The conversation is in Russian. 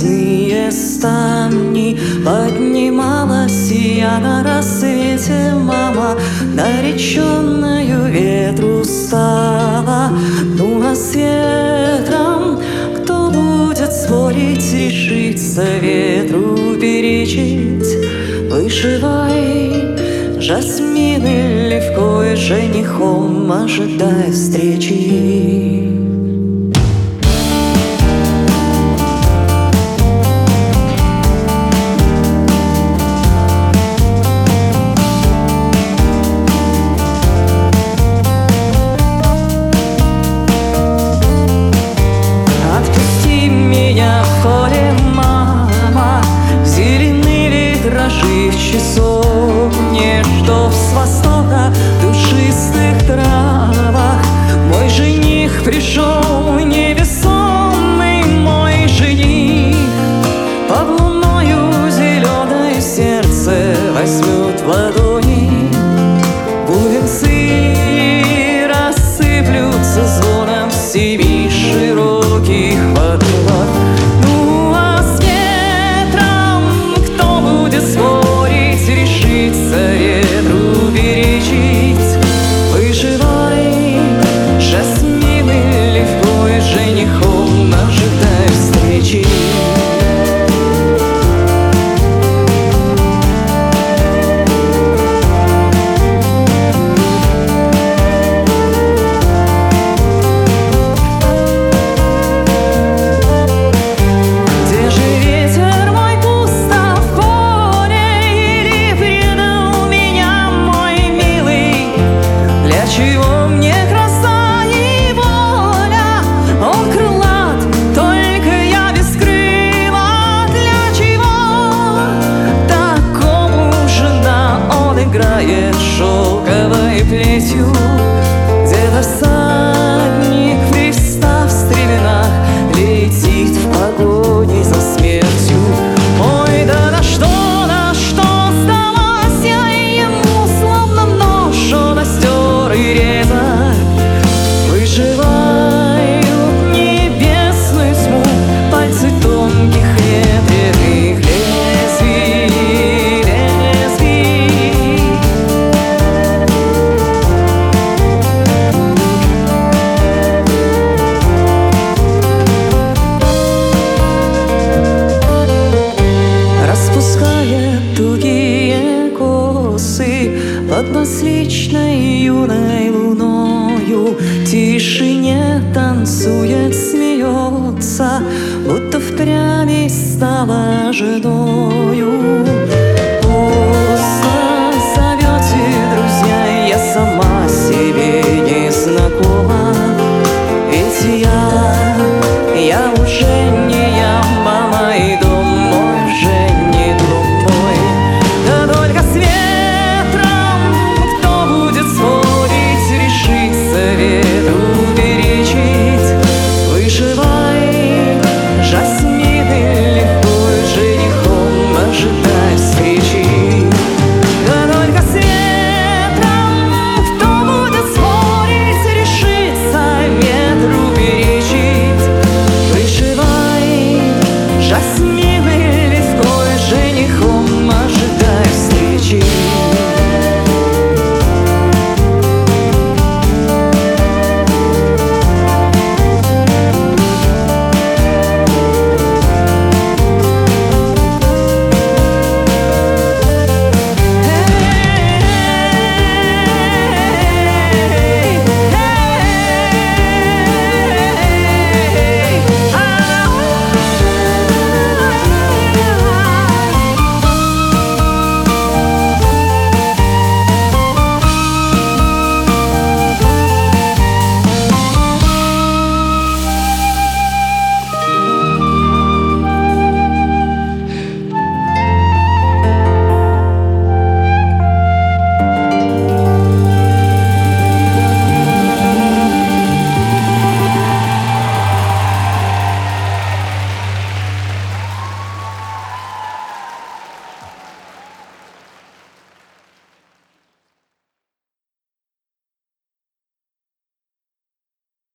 крепостные ставни. Поднималась я на рассвете, мама, нареченную ветру стала. Ну а с ветром кто будет спорить, решиться ветру перечить? Вышивай жасмины левкой, женихом ожидая встречи. В часовне, что с востока в душистых травах мой жених пришел невесомый, мой жених. Под луною зеленое сердце возьмет в ладони, бубенцы рассыплются звоном в семи широких водах. Ну а с ветром кто будет спорить, решиться ветру перечить? Выживай жасмины левкой, женихом ожидай встречи. Чего мне краса и воля? Он крылат, только я без крыла. Для чего такому жена? Он играет шелковой плетью. Где-то всадник, пристав в стременах, летит в погоне за смертью. Ой, да на что сдалась я ему, словно нож он остер и резак. Выживают небесную тьму пальцы тонких ветреных лезвий, лезвий. Распуская тугие косы под масличной юной луною, в тишине танцует, смеется, будто впрямь стала женою.